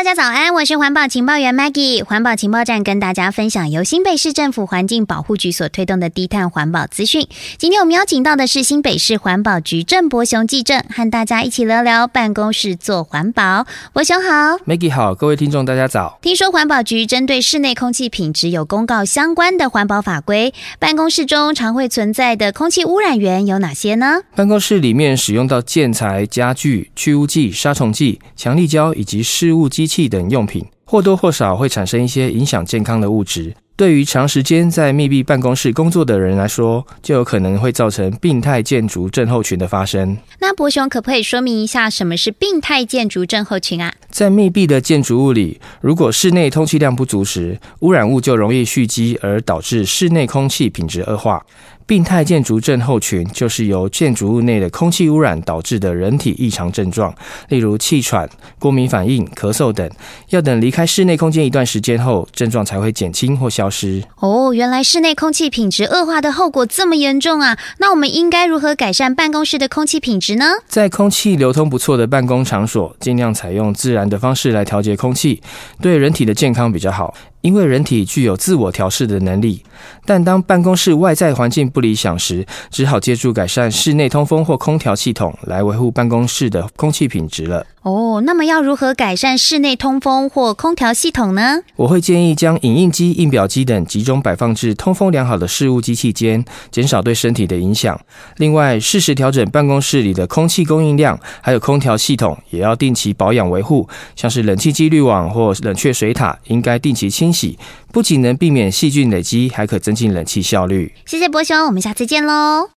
大家早安，我是环保情报员 Maggie。环保情报站跟大家分享由新北市政府环境保护局所推动的低碳环保资讯。今天我们邀请到的是新北市环保局郑伯雄技正，和大家一起聊聊办公室做环保。伯雄好。 Maggie 好，各位听众大家早。 听说环保局针对室内空气品质有公告相关的环保法规，办公室中常会存在的空气污染源有哪些呢？ 办公室里面使用到建材、家具、去污剂、杀虫剂、强力胶以及事务机器等用品，或多或少会产生一些影响健康的物质。对于长时间在密闭办公室工作的人来说，就有可能会造成病态建筑症候群的发生。 那伯雄可不可以说明一下什么是病态建筑症候群啊？ 在密闭的建筑物里，如果室内通气量不足时，污染物就容易蓄积，而导致室内空气品质恶化。病态建筑症候群就是由建筑物内的空气污染导致的人体异常症状，例如气喘、过敏反应、咳嗽等，要等离开室内空间一段时间后，症状才会减轻或消失。 哦，原来室内空气品质恶化的后果这么严重啊！那我们应该如何改善办公室的空气品质呢？在空气流通不错的办公场所，尽量采用自然的方式来调节空气，对人体的健康比较好。因为人体具有自我调适的能力，但当办公室外在环境不理想时，只好借助改善室内通风或空调系统来维护办公室的空气品质了。 哦，那么要如何改善室内通风或空调系统呢？ 我会建议将影印机、印表机等集中摆放至通风良好的事务机器间，减少对身体的影响。另外，适时调整办公室里的空气供应量，还有空调系统也要定期保养维护，像是冷气机滤网或冷却水塔应该定期清洗，不仅能避免细菌累积，还可增进冷气效率。 谢谢伯雄，我们下次见喽。